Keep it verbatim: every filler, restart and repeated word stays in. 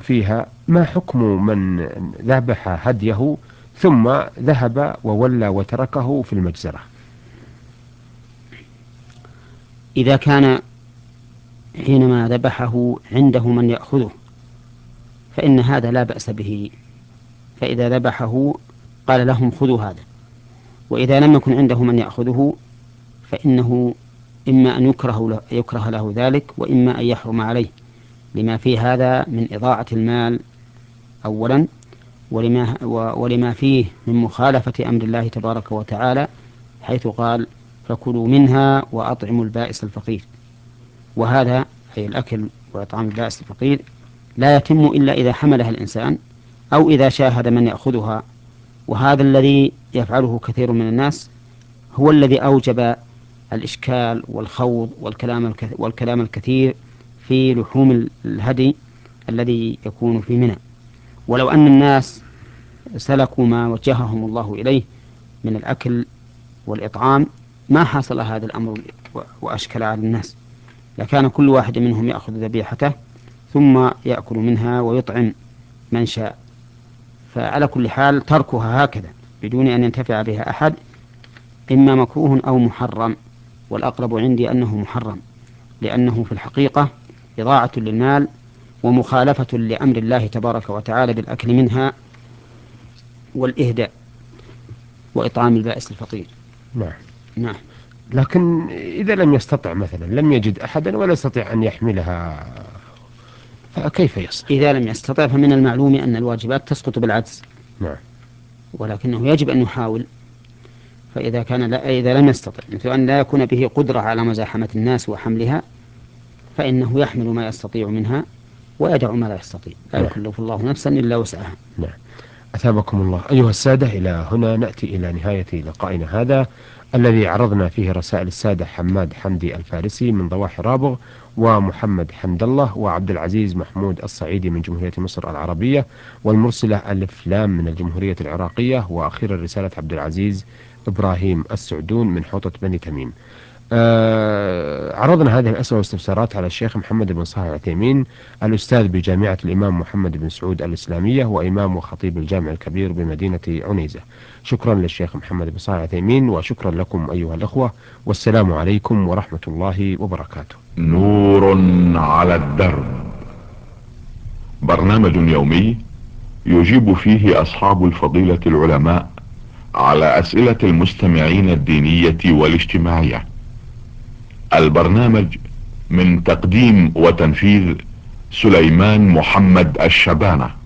فيها: ما حكم من ذبح هديه ثم ذهب وولى وتركه في المجزرة؟ إذا كان حينما ذبحه عنده من يأخذه فإن هذا لا بأس به، فإذا ذبحه قال لهم خذوا هذا. وإذا لم يكن عنده من يأخذه فإنه إما أن يكره له, يكره له ذلك، وإما أن يحرم عليه، لما في هذا من إضاعة المال أولا، ولما, ولما فيه من مخالفة أمر الله تبارك وتعالى، حيث قال: فكلوا منها وأطعموا البائس الفقير. وهذا أي الأكل وإطعام البائس الفقير لا يتم إلا إذا حملها الإنسان أو إذا شاهد من يأخذها. وهذا الذي يفعله كثير من الناس هو الذي أوجب الإشكال والخوض والكلام والكلام الكثير في لحوم الهدي الذي يكون في منى. ولو أن الناس سلكوا ما وجههم الله إليه من الأكل والإطعام ما حصل هذا الأمر وأشكل على الناس، لكان كل واحد منهم يأخذ ذبيحته ثم يأكل منها ويطعم من شاء. فعلى كل حال تركها هكذا بدون أن ينتفع بها أحد إما مكروه أو محرم، والأقرب عندي أنه محرم، لأنه في الحقيقة إضاعة للمال ومخالفة لأمر الله تبارك وتعالى بالأكل منها والإهداء وإطعام البائس الفقير. نعم. نعم. لكن إذا لم يستطع مثلا، لم يجد أحدا ولا يستطيع أن يحملها، فكيف يصنع؟ إذا لم يستطع فمن المعلوم أن الواجبات تسقط بالعجز. نعم. ولكنه يجب أن يحاول. فإذا كان لا إذا لم يستطع، مثل أن لا يكون به قدرة على مزاحمة الناس وحملها، فإنه يحمل ما يستطيع منها ويدع ما لا يستطيع. لا نعم. يكلف الله نفسا إلا وسعها. نعم. أثابكم الله. أيها السادة، إلى هنا نأتي إلى نهاية لقائنا هذا الذي عرضنا فيه رسائل السادة حماد حمدي الفارسي من ضواحي رابغ، ومحمد حمد الله، وعبد العزيز محمود الصعيدي من جمهورية مصر العربية، والمرسلة ألف لام من الجمهورية العراقية، وأخيرا رسالة عبد العزيز إبراهيم السعدون من حوطة بني تميم. آه عرضنا هذه الأسئلة والاستفسارات على الشيخ محمد بن صالح العثيمين، الأستاذ بجامعة الإمام محمد بن سعود الإسلامية، وإمام وخطيب الجامع الكبير بمدينة عنيزة. شكرا للشيخ محمد بن صالح العثيمين، وشكرا لكم أيها الأخوة، والسلام عليكم ورحمة الله وبركاته. نور على الدرب، برنامج يومي يجيب فيه أصحاب الفضيلة العلماء على أسئلة المستمعين الدينية والاجتماعية. البرنامج من تقديم وتنفيذ سليمان محمد الشبانة.